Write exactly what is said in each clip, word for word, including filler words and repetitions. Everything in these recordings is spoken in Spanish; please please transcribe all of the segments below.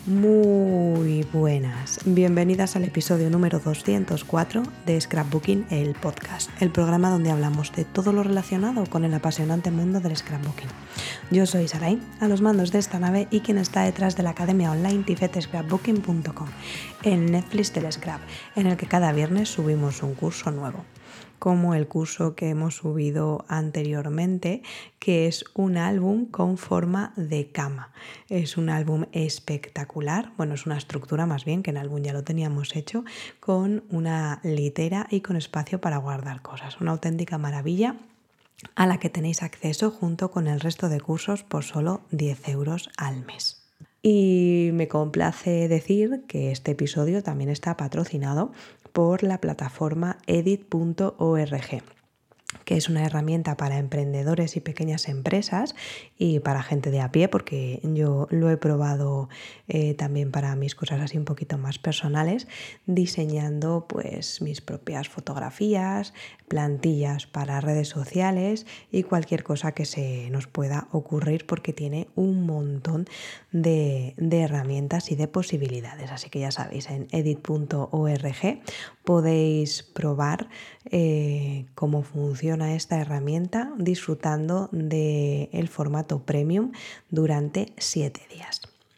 Muy buenas, bienvenidas al episodio número doscientos cuatro de Scrapbooking, el podcast, el programa donde hablamos de todo lo relacionado con el apasionante mundo del scrapbooking. Yo soy Saray, a los mandos de esta nave y quien está detrás de la academia online tifet scrapbooking punto com, el Netflix del scrap, en el que cada viernes subimos un curso nuevo, como el curso que hemos subido anteriormente, que es un álbum con forma de cama. Es un álbum espectacular, bueno, es una estructura más bien, que en álbum ya lo teníamos hecho, con una litera y con espacio para guardar cosas. Una auténtica maravilla a la que tenéis acceso junto con el resto de cursos por solo diez euros al mes. Y me complace decir que este episodio también está patrocinado por la plataforma edit punto org, que es una herramienta para emprendedores y pequeñas empresas y para gente de a pie, porque yo lo he probado eh, también para mis cosas así un poquito más personales, diseñando pues mis propias fotografías, plantillas para redes sociales y cualquier cosa que se nos pueda ocurrir, porque tiene un montón de, de herramientas y de posibilidades. Así que ya sabéis, en edit punto org podéis probar eh, cómo funciona esta herramienta disfrutando del formato premium durante siete días.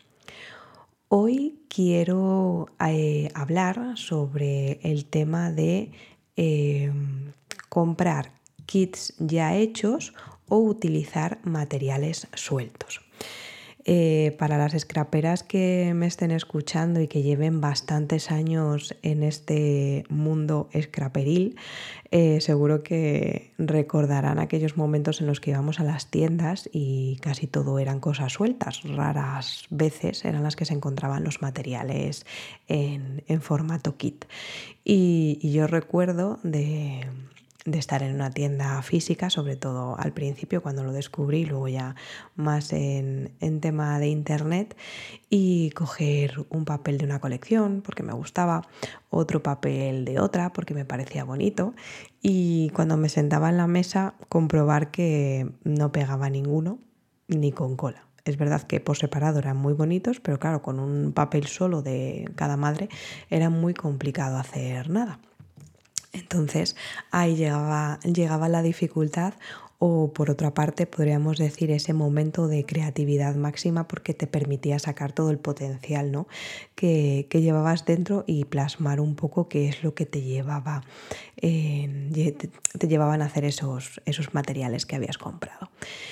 Hoy quiero eh, hablar sobre el tema de eh, comprar kits ya hechos o utilizar materiales sueltos. Eh, para las scraperas que me estén escuchando y que lleven bastantes años en este mundo scraperil, eh, seguro que recordarán aquellos momentos en los que íbamos a las tiendas y casi todo eran cosas sueltas. Raras veces eran las que se encontraban los materiales en, en formato kit. Y, y yo recuerdo de... de estar en una tienda física, sobre todo al principio cuando lo descubrí, luego ya más en, en tema de internet, y coger un papel de una colección porque me gustaba, otro papel de otra porque me parecía bonito, y cuando me sentaba en la mesa comprobar que no pegaba ninguno ni con cola. Es verdad que por separado eran muy bonitos, pero claro, con un papel solo de cada madre era muy complicado hacer nada. Entonces ahí llegaba, llegaba la dificultad, o por otra parte podríamos decir ese momento de creatividad máxima, porque te permitía sacar todo el potencial, ¿no?, que, que llevabas dentro y plasmar un poco qué es lo que te llevaba eh, te, te llevaban a hacer esos, esos materiales que habías comprado.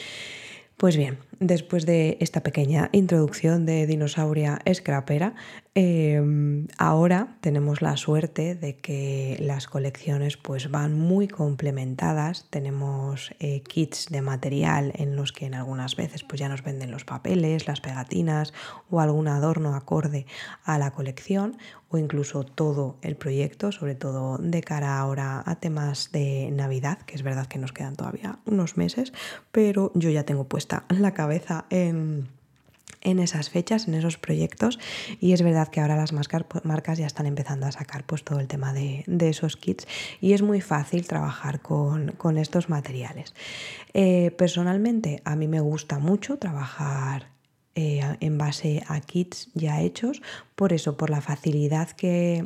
Pues bien, después de esta pequeña introducción de dinosauria scrapera, eh, ahora tenemos la suerte de que las colecciones pues van muy complementadas. Tenemos eh, kits de material en los que en algunas veces pues ya nos venden los papeles, las pegatinas o algún adorno acorde a la colección, o incluso todo el proyecto, sobre todo de cara ahora a temas de Navidad, que es verdad que nos quedan todavía unos meses, pero yo ya tengo puesta la cabeza en, en esas fechas, en esos proyectos, y es verdad que ahora las marcas ya están empezando a sacar pues todo el tema de, de esos kits, y es muy fácil trabajar con, con estos materiales. Eh, personalmente a mí me gusta mucho trabajar Eh, en base a kits ya hechos, por eso, por la facilidad que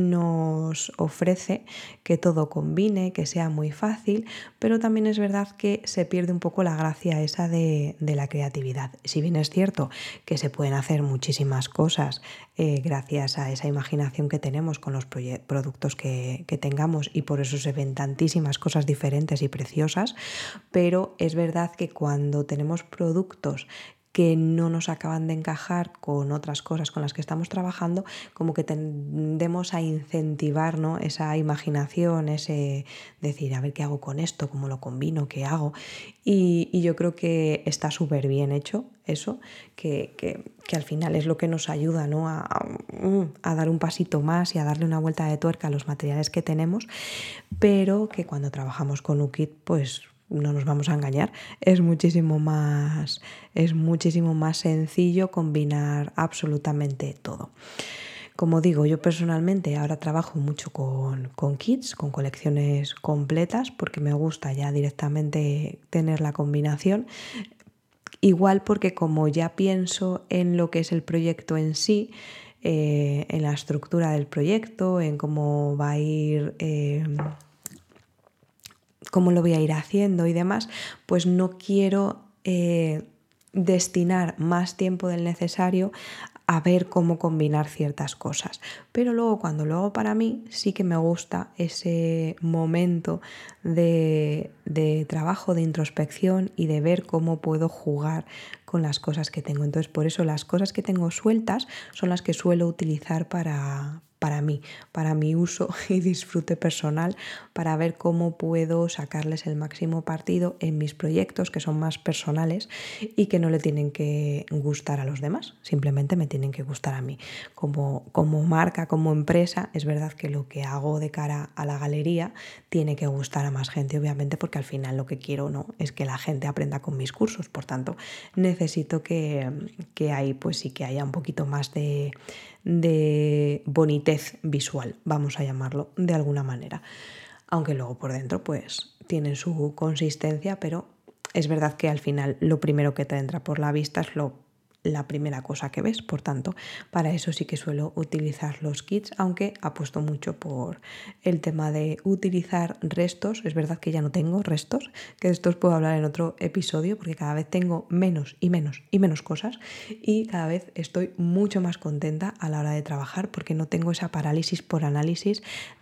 nos ofrece, que todo combine, que sea muy fácil, pero también es verdad que se pierde un poco la gracia esa de, de la creatividad. Si bien es cierto que se pueden hacer muchísimas cosas eh, gracias a esa imaginación que tenemos con los proye- productos que, que tengamos, y por eso se ven tantísimas cosas diferentes y preciosas, pero es verdad que cuando tenemos productos que no nos acaban de encajar con otras cosas con las que estamos trabajando, como que tendemos a incentivar, ¿no?, esa imaginación, ese decir, a ver qué hago con esto, cómo lo combino, qué hago. Y, y yo creo que está súper bien hecho eso, que, que, que al final es lo que nos ayuda, ¿no?, a, a, a dar un pasito más y a darle una vuelta de tuerca a los materiales que tenemos, pero que cuando trabajamos con un kit, pues no nos vamos a engañar, es muchísimo más, es muchísimo más sencillo combinar absolutamente todo. Como digo, yo personalmente ahora trabajo mucho con, con kits, con colecciones completas, porque me gusta ya directamente tener la combinación. igual porque como ya pienso en lo que es el proyecto en sí, eh, en la estructura del proyecto, en cómo va a ir... Eh, cómo lo voy a ir haciendo y demás, pues no quiero eh, destinar más tiempo del necesario a ver cómo combinar ciertas cosas. Pero luego cuando lo hago para mí, sí que me gusta ese momento de, de trabajo, de introspección y de ver cómo puedo jugar con las cosas que tengo. Entonces, por eso las cosas que tengo sueltas son las que suelo utilizar para... para mí, para mi uso y disfrute personal, para ver cómo puedo sacarles el máximo partido en mis proyectos que son más personales y que no le tienen que gustar a los demás, simplemente me tienen que gustar a mí. Como, como marca, como empresa, es verdad que lo que hago de cara a la galería tiene que gustar a más gente, obviamente, porque al final lo que quiero no es que la gente aprenda con mis cursos, por tanto necesito que, que ahí pues sí que haya un poquito más de de bonitez visual, vamos a llamarlo de alguna manera. Aunque luego por dentro pues tienen su consistencia, pero es verdad que al final lo primero que te entra por la vista es lo la primera cosa que ves, por tanto, para eso sí que suelo utilizar los kits, aunque apuesto mucho por el tema de utilizar restos. Es verdad que ya no tengo restos, que de estos puedo hablar en otro episodio, porque cada vez tengo menos y menos y menos cosas y cada vez estoy mucho más contenta a la hora de trabajar porque no tengo esa parálisis por análisis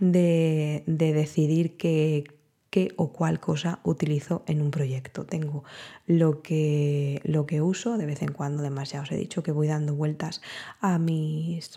de, de decidir que qué o cuál cosa utilizo en un proyecto. Tengo lo que, lo que uso, de vez en cuando, además ya os he dicho que voy dando vueltas a mis...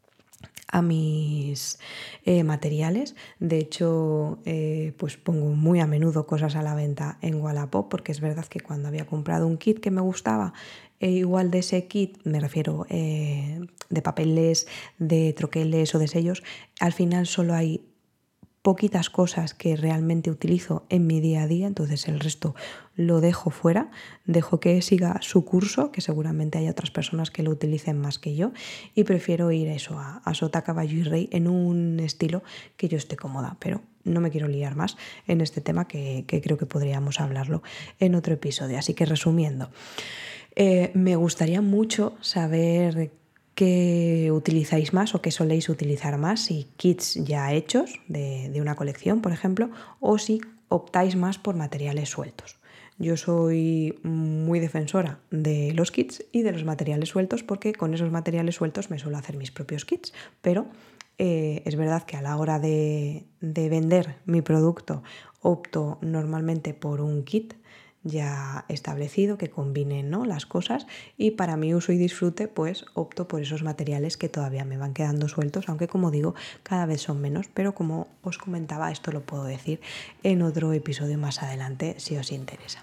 a mis eh, materiales. De hecho, eh, pues pongo muy a menudo cosas a la venta en Wallapop, porque es verdad que cuando había comprado un kit que me gustaba, e igual de ese kit, me refiero eh, de papeles, de troqueles o de sellos, al final solo hay poquitas cosas que realmente utilizo en mi día a día, entonces el resto lo dejo fuera, dejo que siga su curso, que seguramente hay otras personas que lo utilicen más que yo, y prefiero ir a eso, a, a sota, caballo y rey en un estilo que yo esté cómoda, pero no me quiero liar más en este tema que, que creo que podríamos hablarlo en otro episodio. Así que resumiendo, eh, me gustaría mucho saber qué utilizáis más o qué soléis utilizar más, si kits ya hechos de, de una colección, por ejemplo, o si optáis más por materiales sueltos. Yo soy muy defensora de los kits y de los materiales sueltos porque con esos materiales sueltos me suelo hacer mis propios kits, pero eh, es verdad que a la hora de, de vender mi producto opto normalmente por un kit ya establecido que combine, ¿no?, las cosas, y para mi uso y disfrute pues opto por esos materiales que todavía me van quedando sueltos, aunque como digo cada vez son menos, pero como os comentaba esto lo puedo decir en otro episodio más adelante si os interesa.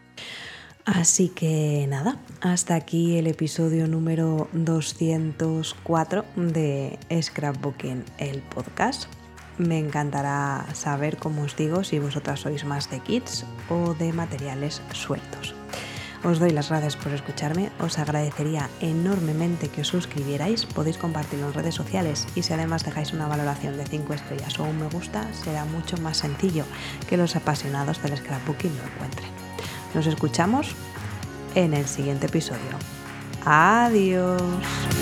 Así que nada, hasta aquí el episodio número doscientos cuatro de Scrapbooking, el podcast. Me encantará saber, como os digo, si vosotras sois más de kits o de materiales sueltos. Os doy las gracias por escucharme, os agradecería enormemente que os suscribierais, podéis compartirlo en redes sociales y si además dejáis una valoración de cinco estrellas o un me gusta, será mucho más sencillo que los apasionados del scrapbooking lo encuentren. Nos escuchamos en el siguiente episodio. ¡Adiós!